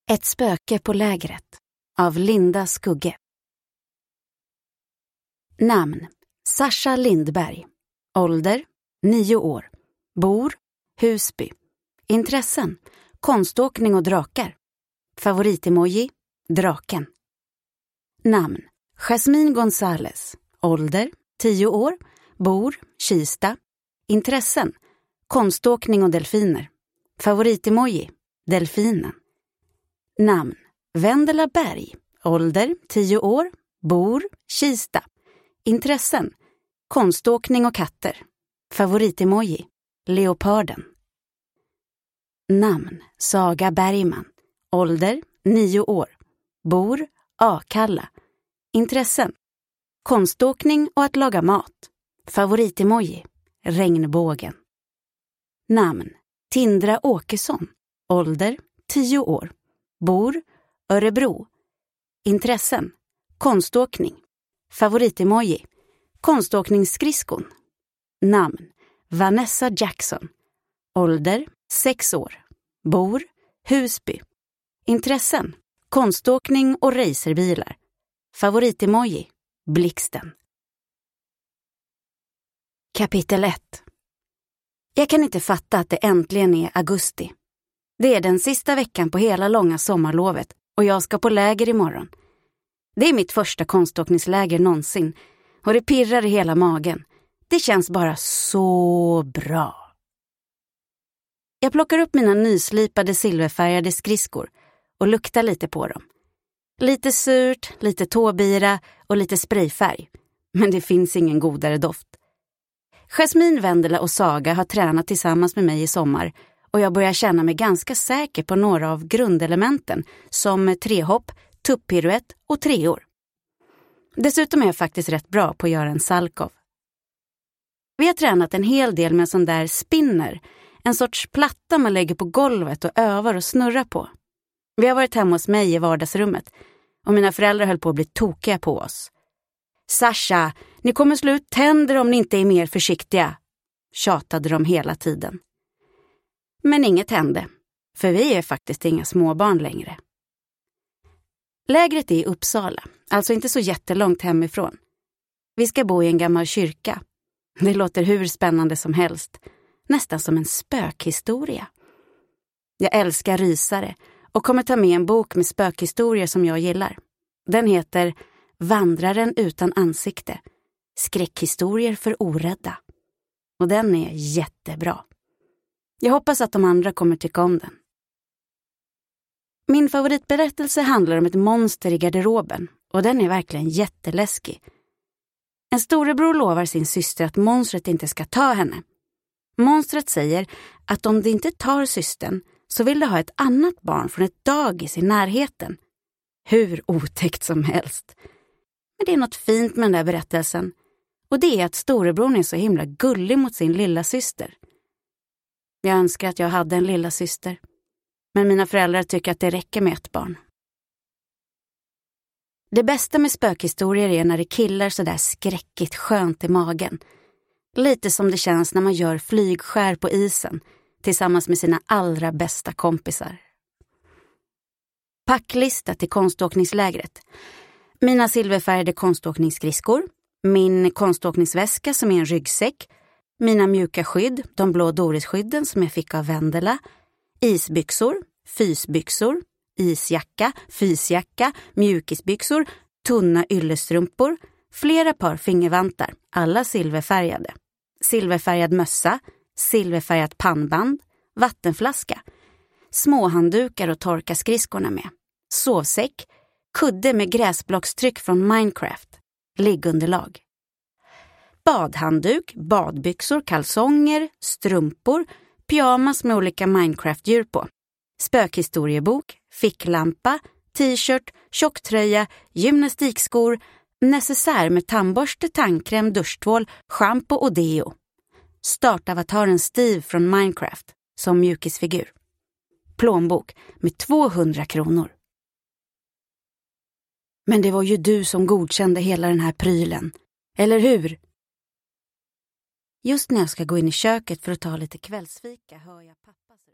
Ett spöke på lägret av Linda Skugge. Namn: Sasha Lindberg. Ålder: 9 år. Bor: Husby. Intressen: konståkning och drakar. Favoritemoji: draken. Namn: Jasmine Gonzales. Ålder: 10 år. Bor: Kista. Intressen: konståkning och delfiner. Favoritemoji: delfinen. Namn: Vendela Berg. Ålder: 10 år. Bor: Kista. Intressen: konståkning och katter. Favoritemoji: leoparden. Namn: Saga Bergman. Ålder: 9 år. Bor: Akalla. Intressen: konståkning och att laga mat. Favoritemoji: regnbågen. Namn: Tindra Åkesson. Ålder: 10 år. Bor: Örebro. Intressen: konståkning. Favoritemoji: konståkningsskridskon. Namn: Vanessa Jackson. Ålder: 6 år. Bor: Husby. Intressen: konståkning och racerbilar. Favoritemoji: blixten. Kapitel 1. Jag kan inte fatta att det äntligen är augusti. Det är den sista veckan på hela långa sommarlovet och jag ska på läger imorgon. Det är mitt första konståkningsläger någonsin och det pirrar i hela magen. Det känns bara så bra. Jag plockar upp mina nyslipade silverfärgade skridskor och luktar lite på dem. Lite surt, lite tåbira och lite sprayfärg. Men det finns ingen godare doft. Jasmine, Vendela och Saga har tränat tillsammans med mig i sommar och jag börjar känna mig ganska säker på några av grundelementen som trehopp, tupppiruett och treor. Dessutom är jag faktiskt rätt bra på att göra en Salkov. Vi har tränat en hel del med en sån där spinner, en sorts platta man lägger på golvet och övar och snurrar på. Vi har varit hemma hos mig i vardagsrummet och mina föräldrar höll på att bli tokiga på oss. Sasha, ni kommer slå ut tänder om ni inte är mer försiktiga, tjatade de hela tiden. Men inget hände, för vi är faktiskt inga småbarn längre. Lägret är i Uppsala, alltså inte så jättelångt hemifrån. Vi ska bo i en gammal kyrka. Det låter hur spännande som helst, nästan som en spökhistoria. Jag älskar rysare och kommer ta med en bok med spökhistorier som jag gillar. Den heter Vandraren utan ansikte. Skräckhistorier för orädda. Och den är jättebra. Jag hoppas att de andra kommer tycka om den. Min favoritberättelse handlar om ett monster i garderoben och den är verkligen jätteläskig. En storebror lovar sin syster att monstret inte ska ta henne. Monstret säger att om det inte tar systern så vill det ha ett annat barn från ett dagis i närheten. Hur otäckt som helst. Men det är något fint med den där berättelsen. Och det är att storebror är så himla gullig mot sin lilla syster. Jag önskar att jag hade en lilla syster. Men mina föräldrar tycker att det räcker med ett barn. Det bästa med spökhistorier är när det killar så där skräckigt skönt i magen. Lite som det känns när man gör flygskär på isen tillsammans med sina allra bästa kompisar. Packlista till konståkningslägret. Mina silverfärgade konståkningsskridskor. Min konståkningsväska som är en ryggsäck. Mina mjuka skydd, de blå Doris-skydden som jag fick av Vendela. Isbyxor, fysbyxor, isjacka, fysjacka, mjukisbyxor, tunna yllestrumpor, flera par fingervantar, alla silverfärgade. Silverfärgad mössa, silverfärgat pannband, vattenflaska, småhanddukar och torka skridskorna med, sovsäck, kudde med gräsblockstryck från Minecraft, liggunderlag. Badhandduk, badbyxor, kalsonger, strumpor, pyjamas med olika Minecraft-djur på. Spökhistoriebok, ficklampa, t-shirt, tjocktröja, gymnastikskor, necessär med tandborste, tandkräm, duschtvål, shampoo och deo. Startavataren Steve från Minecraft som mjukisfigur. Plånbok med 200 kronor. Men det var ju du som godkände hela den här prylen, eller hur? Just när jag ska gå in i köket för att ta lite kvällsfika hör jag pappa